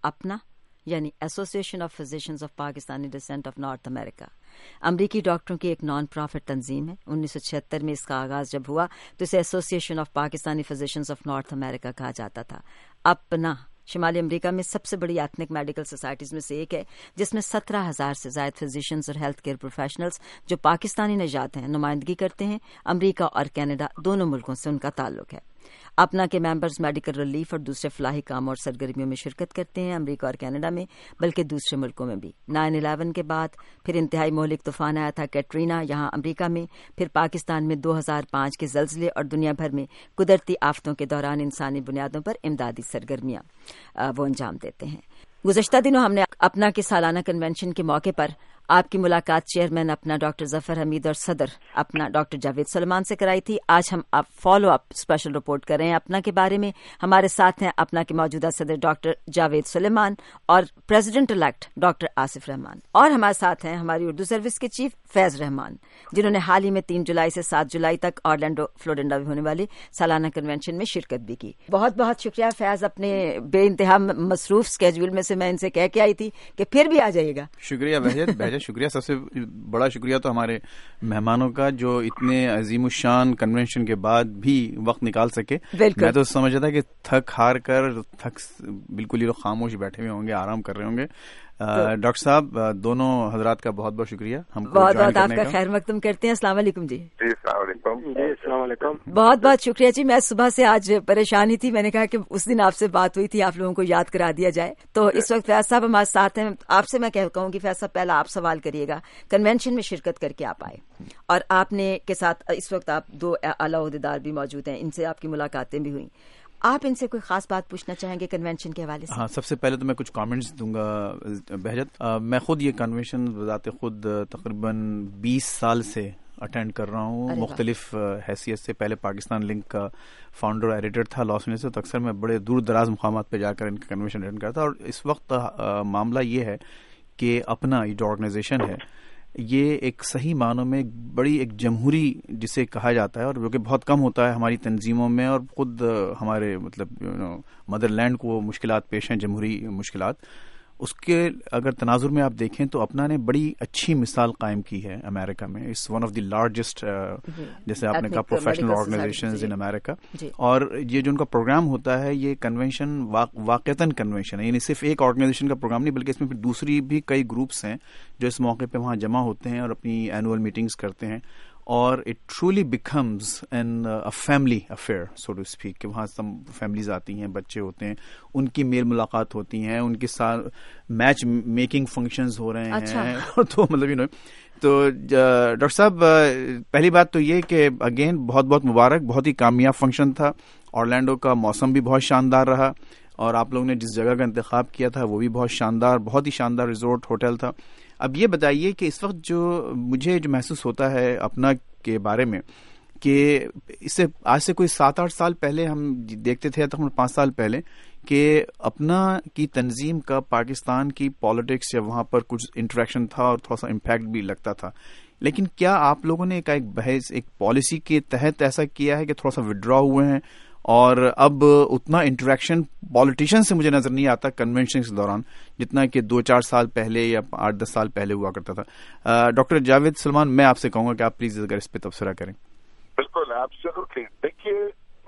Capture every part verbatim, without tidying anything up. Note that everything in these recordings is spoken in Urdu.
اپنا یعنی association of physicians of Pakistani descent of North America امریکی ڈاکٹروں کی ایک نان پروفٹ تنظیم ہے. انیس سو چھہتر میں اس کا آغاز جب ہوا تو اسے association of Pakistani physicians of North America کہا جاتا تھا. اپنا شمالی امریکہ میں سب سے بڑی ایتھنک میڈیکل سوسائٹیز میں سے ایک ہے جس میں سترہ ہزار سے زائد فزیشنز اور ہیلتھ کیئر پروفیشنلز جو پاکستانی نژاد ہیں نمائندگی کرتے ہیں. امریکہ اور کینیڈا دونوں ملکوں سے ان کا تعلق ہے. اپنا کے ممبرز میڈیکل ریلیف اور دوسرے فلاحی کاموں اور سرگرمیوں میں شرکت کرتے ہیں امریکہ اور کینیڈا میں بلکہ دوسرے ملکوں میں بھی. نائن الیون کے بعد پھر انتہائی مہلک طوفان آیا تھا کیٹرینا یہاں امریکہ میں, پھر پاکستان میں دو ہزار پانچ کے زلزلے اور دنیا بھر میں قدرتی آفتوں کے دوران انسانی بنیادوں پر امدادی سرگرمیاں وہ انجام دیتے ہیں. گزشتہ دنوں ہم نے اپنا کے سالانہ کنونشن کے موقع پر آپ کی ملاقات چیئرمین اپنا ڈاکٹر ظفر حمید اور صدر اپنا ڈاکٹر جاوید سلیمان سے کرائی تھی. آج ہم آپ فالو اپ اسپیشل رپورٹ کر رہے ہیں اپنا کے بارے میں. ہمارے ساتھ ہیں اپنا کے موجودہ صدر ڈاکٹر جاوید سلیمان اور president elect doctor Asif Rehman, اور ہمارے ساتھ ہیں ہماری اردو سروس کے چیف فیض رحمان جنہوں نے حال ہی میں تین جولائی سے سات جولائی تک آرلینڈو فلوریڈا میں ہونے والے سالانہ کنونشن میں شرکت بھی کی. بہت بہت شکریہ فیض, اپنے بے انتہا مصروف اسکیجول میں سے میں ان سے کہہ کے آئی تھی کہ پھر بھی آ جائیے گا. شکریہ بہجت بہجت شکریہ. سب سے بڑا شکریہ تو ہمارے مہمانوں کا جو اتنے عظیم الشان کنونشن کے بعد بھی وقت نکال سکے. میں تو سمجھ رہا تھا کہ تھک ہار کر تھک بالکل یہ لوگ خاموش بیٹھے ہوئے ہوں گے, آرام کر رہے ہوں گے. ڈاکٹر صاحب دونوں حضرات کا بہت بہت شکریہ ہم کو بہت بہت آپ کا خیر مقدم کرتے ہیں. السلام علیکم. جی جی السلام علیکم. جی السلام علیکم. بہت بہت شکریہ جی. میں صبح سے آج پریشانی تھی, میں نے کہا کہ اس دن آپ سے بات ہوئی تھی, آپ لوگوں کو یاد کرا دیا جائے. تو اس وقت فیض صاحب ہمارے ساتھ ہیں. آپ سے میں کہوں گی فیض صاحب پہلا آپ سوال کریے گا. کنونشن میں شرکت کر کے آپ آئے اور آپ نے کے ساتھ اس وقت آپ دو اعلیٰ عہدیدار بھی موجود ہیں, ان سے آپ کی ملاقاتیں بھی ہوئیں. آپ ان سے کوئی خاص بات پوچھنا چاہیں گے کنونشن کے حوالے سے؟ ہاں, سب سے پہلے تو میں کچھ کامنٹس دوں گا بہجت. میں خود یہ کنونشن بذات خود تقریباً بیس سال سے اٹینڈ کر رہا ہوں مختلف حیثیت سے. پہلے پاکستان لنک کا فاؤنڈر اور ایڈیٹر تھا لاس اینجلس سے, تو اکثر میں بڑے دور دراز مقامات پہ جا کر ان کا کنونشن اٹینڈ کرتا. اور اس وقت معاملہ یہ ہے کہ اپنا یہ جو آرگنائزیشن ہے یہ ایک صحیح معنوں میں بڑی ایک جمہوری جسے کہا جاتا ہے, اور جو کہ بہت کم ہوتا ہے ہماری تنظیموں میں, اور خود ہمارے مطلب مدر لینڈ کو مشکلات پیش ہیں, جمہوری مشکلات. اس کے اگر تناظر میں آپ دیکھیں تو اپنا نے بڑی اچھی مثال قائم کی ہے امریکہ میں. It's one of the largest جیسے آپ نے کہا پروفیشنل آرگنائزیشنز ان امریکہ. اور یہ جو ان کا پروگرام ہوتا ہے یہ کنونشن واقعتاً کنونشن ہے, یعنی صرف ایک آرگنائزیشن کا پروگرام نہیں بلکہ اس میں پھر دوسری بھی کئی گروپس ہیں جو اس موقع پہ وہاں جمع ہوتے ہیں اور اپنی اینول میٹنگز کرتے ہیں. اور it truly becomes an family affair so to speak, کہ وہاں سب فیملیز آتی ہیں, بچے ہوتے ہیں, ان کی میل ملاقات ہوتی ہیں, ان کے ساتھ میچ میکنگ فنکشنز ہو رہے ہیں. تو مطلب یو نو تو ڈاکٹر صاحب پہلی بات تو یہ کہ اگین بہت بہت مبارک, بہت ہی کامیاب فنکشن تھا. اورلینڈو کا موسم بھی بہت شاندار رہا, اور آپ لوگوں نے جس جگہ کا انتخاب کیا تھا وہ بھی بہت شاندار, بہت ہی شاندار ریزورٹ ہوٹل تھا. اب یہ بتائیے کہ اس وقت جو مجھے جو محسوس ہوتا ہے اپنا کے بارے میں کہ اس سے آج سے کوئی سات آٹھ سال پہلے ہم دیکھتے تھے, تقریباً پانچ سال پہلے, کہ اپنا کی تنظیم کا پاکستان کی پالیٹکس یا وہاں پر کچھ انٹریکشن تھا اور تھوڑا سا امپیکٹ بھی لگتا تھا. لیکن کیا آپ لوگوں نے ایک بحث ایک پالیسی کے تحت ایسا کیا ہے کہ تھوڑا سا ودرا ہوئے ہیں, اور اب اتنا انٹریکشن پالیٹیشین سے مجھے نظر نہیں آتا کنونشن کے دوران جتنا کہ دو چار سال پہلے یا آٹھ دس سال پہلے ہوا کرتا تھا؟ ڈاکٹر جاوید سلیمان, میں آپ سے کہوں گا کہ آپ پلیز اگر اس پہ تبصرہ کریں. بالکل آپ ضرور. دیکھیے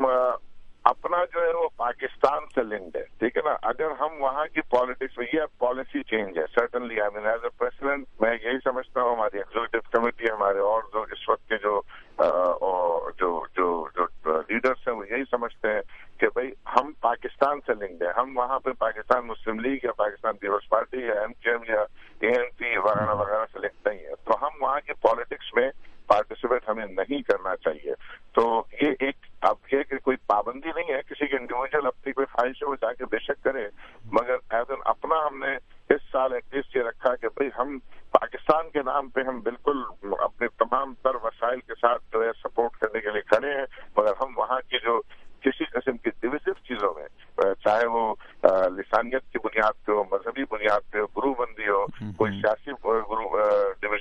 اپنا جو ہے وہ پاکستان سے لنکڈ ہے, ٹھیک ہے نا. اگر ہم وہاں کی پالیٹکس میں, یہ پالیسی چینج ہے certainly. I mean as a president میں یہی سمجھتا ہوں, ہماری ایگزیکٹو کمیٹی, ہمارے اور جو اس وقت کے جو جو جو جو لیڈرس ہیں وہ یہی سمجھتے ہیں کہ بھائی ہم پاکستان سے لنکڈ ہیں. ہم وہاں پہ پاکستان مسلم لیگ یا پاکستان پیپلز پارٹی یا ایم کیو ایم یا اے این پی وغیرہ وغیرہ سے لنکڈ نہیں ہے, تو ہم وہاں کی پالیٹکس میں پارٹیسپیٹ ہمیں نہیں کرنا چاہیے. تو یہ ایک اب یہ کہ کوئی پابندی نہیں ہے, کسی کے انڈیویجل اپنی کوئی خواہش ہے وہ جا کے بے شک کرے, مگر ایز این اپنا ہم نے اس سال ایٹ لیسٹ یہ رکھا کہ بھائی ہم پاکستان کے نام پہ ہم بالکل اپنے تمام تر وسائل کے ساتھ جو ہے سپورٹ کرنے کے لیے کھڑے ہیں, مگر ہم وہاں کی جو کسی قسم کی ڈویژو چیزوں میں, چاہے وہ لسانیت کی بنیاد پہ ہو, مذہبی بنیاد پہ ہو, گروہ بندی ہو, کوئی سیاسی گروہ ڈویژن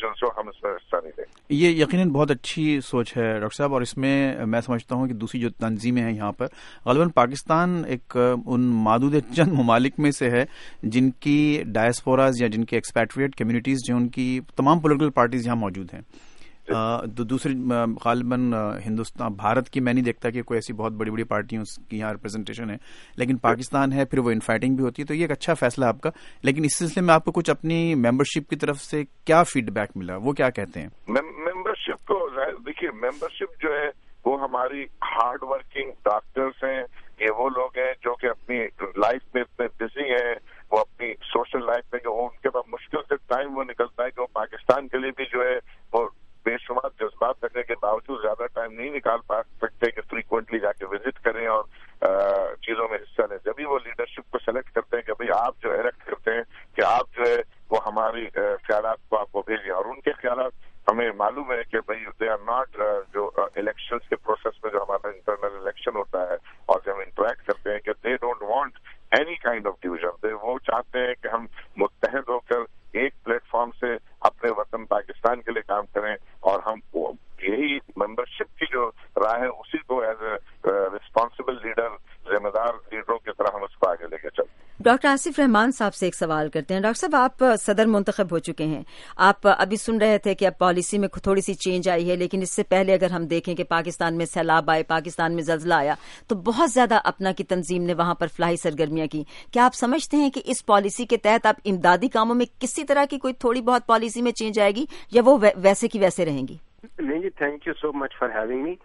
ڈیسیژنس ہو ہم اس میں حصہ نہیں لیں گے. یہ یقیناً بہت اچھی سوچ ہے ڈاکٹر صاحب, اور اس میں میں سمجھتا ہوں کہ دوسری جو تنظیمیں ہیں یہاں پر غالباً پاکستان ایک ان معدود چند ممالک میں سے ہے جن کی ڈائسپوراز یا جن کی ایکسپیٹریٹ کمیونٹیز جو ان کی تمام پولیٹیکل پارٹیز یہاں موجود ہیں. دوسری غالباً ہندوستان بھارت کی میں نہیں دیکھتا کہ کوئی ایسی بہت بڑی بڑی پارٹیوں کی یہاں ریپرزنٹیشن ہے, لیکن پاکستان ہے, پھر وہ انفائٹنگ بھی ہوتی ہے, تو یہ ایک اچھا فیصلہ ہے آپ کا. لیکن اس سلسلے میں آپ کو کچھ اپنی ممبرشپ کی طرف سے کیا فیڈ بیک ملا, وہ کیا کہتے ہیں؟ ممبرشپ کو دیکھیے, ممبرشپ جو ہے وہ ہماری ہارڈ ورکنگ ڈاکٹرس ہیں, یہ وہ لوگ ہیں جو کہ اپنی لائف میں اتنے بزی ہیں, وہ اپنی سوشل لائف میں جو ان کے پاس مشکل سے ٹائم وہ نکلتا ہے کہ وہ پاکستان کے لیے بھی جو ہے وہ بے شمار جذبات رکھنے کے باوجود زیادہ ٹائم نہیں نکال پا سکتے کہ فریکوینٹلی جا کے وزٹ کریں اور چیزوں میں حصہ لیں. جبھی وہ لیڈرشپ کو سلیکٹ کرتے ہیں کہ بھئی آپ جو الیکٹ کرتے ہیں کہ آپ جو ہے وہ ہماری خیالات کو آپ کو بھیجیں, اور ان کے خیالات ہمیں معلوم ہے کہ بھئی دے آر ناٹ جو الیکشنز کے پروسیس میں جو ہمارا انٹرنل الیکشن ہوتا ہے اور جب ہم انٹریکٹ کرتے ہیں کہ they don't want any kind of division, وہ چاہتے ہیں کہ ہم متحد ہو کر ایک پلیٹ فارم سے اپنے وطن پاکستان کے لیے کام کریں, اور ہم یہی ممبرشپ کی جو راہ ہے اسی کو ایز اے ریسپانسبل لیڈر, ذمہ دار لیڈروں کی طرح ہم اس کو آگے لے کے چلیں. ڈاکٹر آصف رحمان صاحب سے ایک سوال کرتے ہیں. ڈاکٹر صاحب, آپ صدر منتخب ہو چکے ہیں, آپ ابھی سن رہے تھے کہ اب پالیسی میں تھوڑی سی چینج آئی ہے, لیکن اس سے پہلے اگر ہم دیکھیں کہ پاکستان میں سیلاب آئے, پاکستان میں زلزلہ آیا, تو بہت زیادہ اپنا کی تنظیم نے وہاں پر فلاحی سرگرمیاں کی. کیا آپ سمجھتے ہیں کہ اس پالیسی کے تحت اب امدادی کاموں میں کسی طرح کی کوئی تھوڑی بہت پالیسی میں چینج آئے گی, یا وہ ویسے کی ویسے رہیں گی؟ نہیں جی, thank you so much for having me.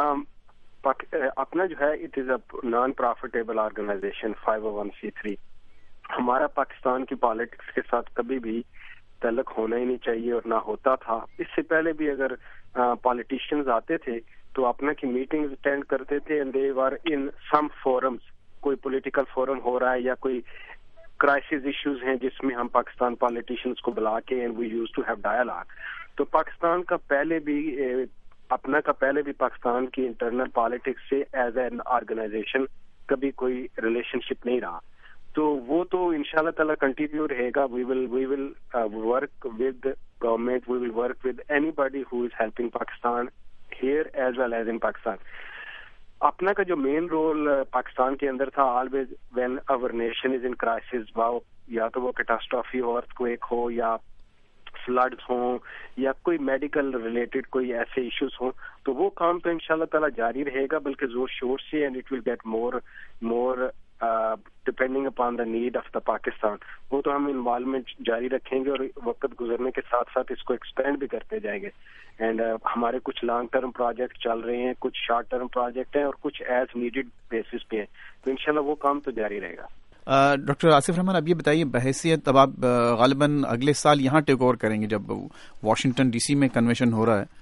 اپنا جو ہے it is a non profitable organization five O one C three. ہمارا پاکستان کی پالیٹکس کے ساتھ کبھی بھی تعلق ہونا ہی نہیں چاہیے اور نہ ہوتا تھا. اس سے پہلے بھی اگر پالیٹیشینز آتے تھے تو اپنا کی میٹنگز اٹینڈ کرتے تھے, and they were in some forums, کوئی پولیٹیکل فورم ہو رہا ہے یا کوئی کرائسس ایشوز ہیں جس میں ہم پاکستان پالیٹیشینز کو بلا کے and we use to have dialogue. تو پاکستان کا پہلے بھی اپنا کا پہلے بھی پاکستان کی انٹرنل پالیٹکس سے ایز این آرگنائزیشن کبھی کوئی ریلیشن شپ نہیں رہا. تو وہ تو انشاءاللہ تعالیٰ کنٹینیو رہے گا. We will we will work with government, we will work with anybody who is helping Pakistan here as well as in Pakistan. اپنا کا جو مین رول پاکستان کے اندر تھا, always when our nation is in crisis, واؤ یا تو وہ کیٹاسٹرافی ہو, ارتھ کویک ہو, یا فلڈز ہوں, یا کوئی میڈیکل ریلیٹڈ کوئی ایسے ایشوز ہوں, تو وہ کام تو انشاءاللہ تعالیٰ جاری رہے گا, بلکہ زور شور سے, and it will get more more depending upon the need of the Pakistan. وہ تو ہم انوالومنٹ جاری رکھیں گے اور وقت گزرنے کے ساتھ ساتھ اس کو ایکسپینڈ بھی کرتے جائیں گے. اینڈ ہمارے کچھ لانگ ٹرم پروجیکٹ چل رہے ہیں, کچھ شارٹ ٹرم پروجیکٹ ہیں, اور کچھ ایز نیڈیڈ بیسس پہ ہیں, تو انشاءاللہ وہ کام تو جاری رہے گا. ڈاکٹر آصف رحمان, اب یہ بتائیے, بحیثیت اب آپ غالباً اگلے سال یہاں ٹیک اوور کریں گے جب واشنگٹن ڈی سی میں کنونشن ہو رہا ہے,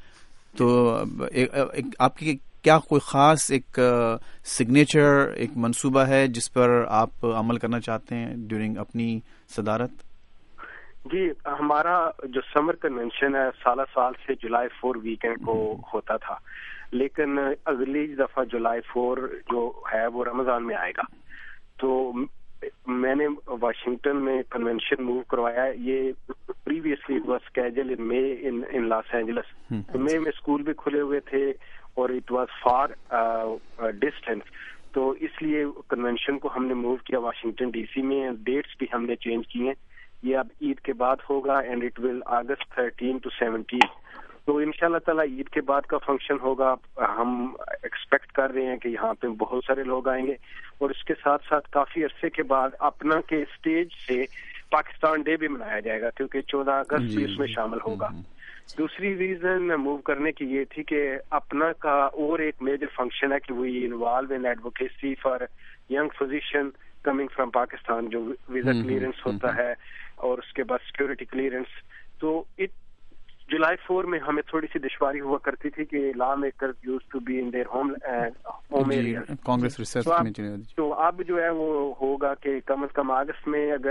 تو آپ کی کیا کوئی خاص ایک سگنیچر, ایک منصوبہ ہے جس پر آپ عمل کرنا چاہتے ہیں ڈیورنگ اپنی صدارت؟ جی, ہمارا جو سمر کنونشن ہے سالہ سال سے جولائی فور ویکینڈ کو ہوتا تھا, لیکن اگلی دفعہ جولائی فور جو ہے وہ رمضان میں آئے گا. تو میں نے واشنگٹن میں کنونشن موو کروایا. یہ previously it was schedule in May in Los Angeles. تو مے میں اسکول بھی کھلے ہوئے تھے اور اٹ واز فار ڈسٹینس, تو اس لیے کنونشن کو ہم نے موو کیا واشنگٹن ڈی سی میں. ڈیٹس بھی ہم نے چینج کی ہیں. یہ اب عید کے بعد ہوگا, and it will August thirteen to seventeen. تو انشاءاللہ تعالیٰ عید کے بعد کا فنکشن ہوگا. ہم ایکسپیکٹ کر رہے ہیں کہ یہاں پہ بہت سارے لوگ آئیں گے, اور اس کے ساتھ ساتھ کافی عرصے کے بعد اپنا کے اسٹیج سے پاکستان ڈے بھی منایا جائے گا, کیونکہ چودہ اگست بھی اس میں شامل ہوگا. دوسری ریزن موو کرنے کی یہ تھی کہ اپنا کا اور ایک میجر فنکشن ہے کہ we involve in advocacy for young physician coming from Pakistan, جو ویزا کلیئرنس ہوتا ہے اور اس کے بعد سیکورٹی کلیئرنس. تو اٹ جولائی فور میں ہمیں تھوڑی سی دشواری ہوا کرتی تھی کہ lawmakers use to be in their home home areas. Congress research تو اب جو ہے وہ ہوگا کہ کم از کم اگست میں اگر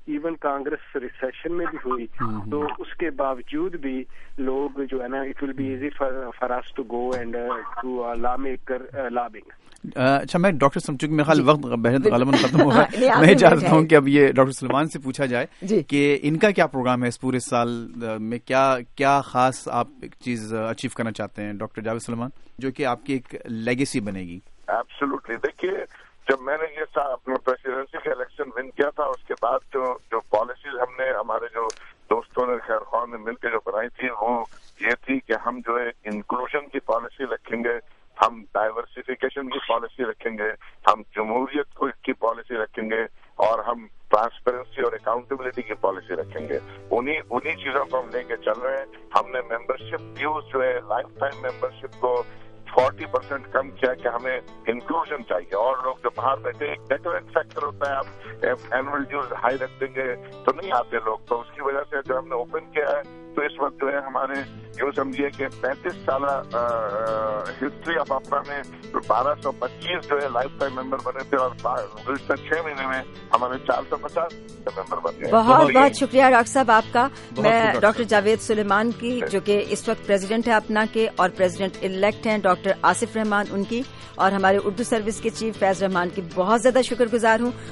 ایون کانگریس ریسیشن میں بھی ہوئی تو اس کے باوجود بھی لوگ جو ہے نا it will be easy for us to go and to law maker lobbying. اچھا میں ڈاکٹر چونکہ میرا خیال وقت بحث غالباً ختم ہو گیا، میں چاہتا ہوں کہ اب یہ ڈاکٹر سلمان سے پوچھا جائے کہ ان کا کیا پروگرام ہے اس پورے سال میں، کیا کیا خاص آپ ایک چیز اچیو کرنا چاہتے ہیں ڈاکٹر جاوید سلیمان جو کہ آپ کی ایک لیگیسی بنے گی؟ ایبسولوٹلی. دیکھیے جب میں نے یہ اپنا پریسیڈنسی کا الیکشن ون کیا تھا اس کے بعد جو جو پالیسیز ہم نے ہمارے جو دوستوں نے خیر خواہ نے مل کے جو بنائی تھی وہ یہ تھی کہ ہم جو ہے انکلوژن کی پالیسی رکھیں گے، ہم ڈائیورسفیکیشن کی پالیسی رکھیں گے، ہم جمہوریت کو کی پالیسی رکھیں گے اور ہم ٹرانسپیرنسی اور اکاؤنٹیبلٹی کی پالیسی رکھیں گے. انہی انہی چیزوں کو ہم لے کے چل رہے ہیں. ہم نے ممبرشپ ڈیوز جو ہے لائف ٹائم ممبرشپ کو فورٹی پرسینٹ کم کیا کہ ہمیں انکلوژن چاہیے. اور لوگ جو باہر بیٹھے ایک ڈیکوریٹ فیکٹر ہوتا ہے، آپ اینوئل ڈیوز ہائی رکھ دیں گے تو نہیں آتے لوگ، تو اس کی وجہ سے جو ہم نے اوپن کیا ہے تو اس وقت جو ہے ہمارے یوں سمجھیے کہ پینتیس سالہ ہسٹری آف اپنا میں بارہ سو پچیس جو ہے لائف ٹائم ممبر بنے تھے اور گزشتہ چھ مہینے میں ہمارے چار سو پچاس ممبر بن گئے. بہت بہت شکریہ ڈاکٹر صاحب آپ کا. میں ڈاکٹر جاوید سلیمان کی جو کہ اس وقت پریزیڈنٹ ہے اپنا کے اور پریزیڈنٹ الیکٹ ہیں ڈاکٹر آصف رحمان ان کی، اور ہمارے اردو سروس کے چیف فیض رحمان کی بہت زیادہ شکر گزار ہوں.